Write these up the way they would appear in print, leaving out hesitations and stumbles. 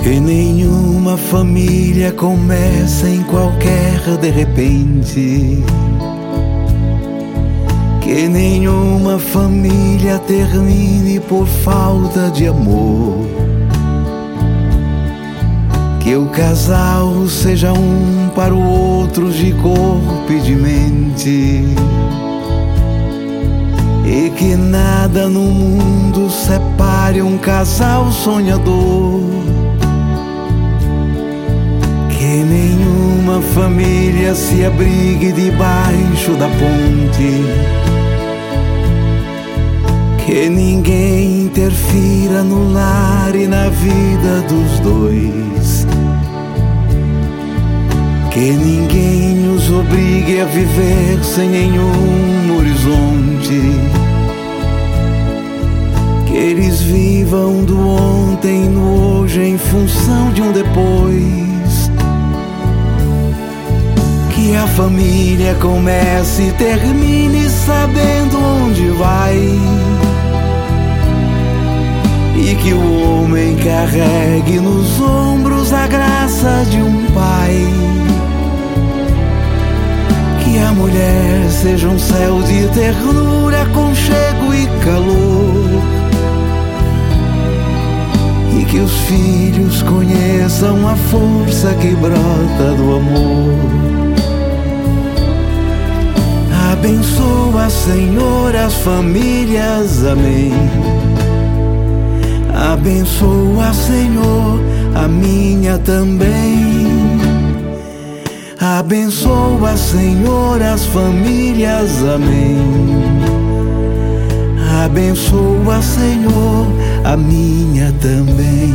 Que nenhuma família começa em qualquer de repente. Que nenhuma família termine por falta de amor. Que o casal seja um para o outro de corpo e de mente. E que nada no mundo separe um casal sonhador. Que nenhuma família se abrigue debaixo da ponte. Que ninguém interfira no lar e na vida dos dois. Que ninguém os obrigue a viver sem nenhum horizonte. Que eles vivam do ontem no hoje em função de um depois. Que a família comece e termine sabendo onde vai. E que o homem carregue nos ombros a graça de um pai. Que a mulher seja um céu de ternura, aconchego e calor. E que os filhos conheçam a força que brota do amor. Abençoa, Senhor, as famílias, amém. Abençoa, Senhor, a minha também. Abençoa, Senhor, as famílias, amém. Abençoa, Senhor, a minha também.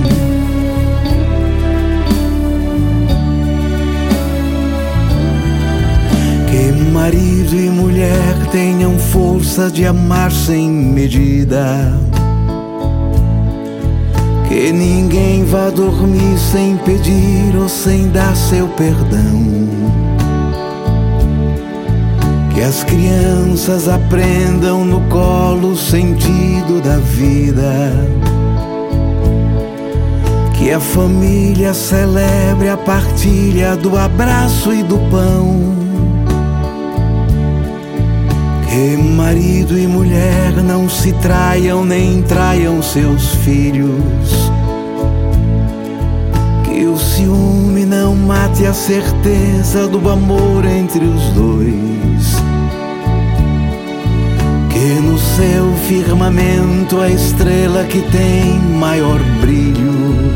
Que marido e mulher tenham força de amar sem medida. Que ninguém vá dormir sem pedir ou sem dar seu perdão. Que as crianças aprendam no colo o sentido da vida. Que a família celebre a partilha do abraço e do pão. Que marido e mulher não se traiam nem traiam seus filhos. Que o ciúme não mate a certeza do amor entre os dois. Que no seu firmamento a estrela que tem maior brilho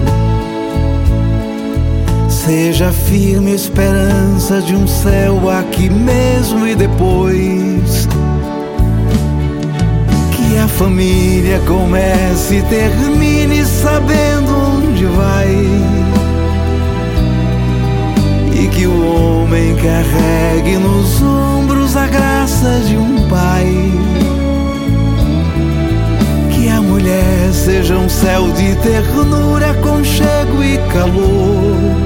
seja a firme esperança de um céu aqui mesmo e depois. Que a família comece e termine sabendo onde vai. E que o homem carregue nos ombros a graça de um pai. Que a mulher seja um céu de ternura, aconchego e calor.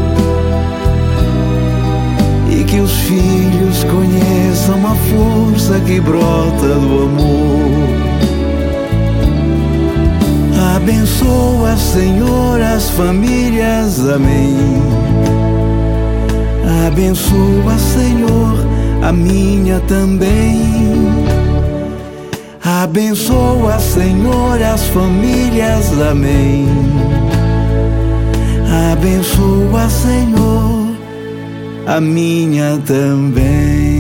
E que os filhos conheçam a força que brota do amor. Abençoa, Senhor, as famílias, amém. Abençoa, Senhor, a minha também. Abençoa, Senhor, as famílias, amém. Abençoa, Senhor, a minha também.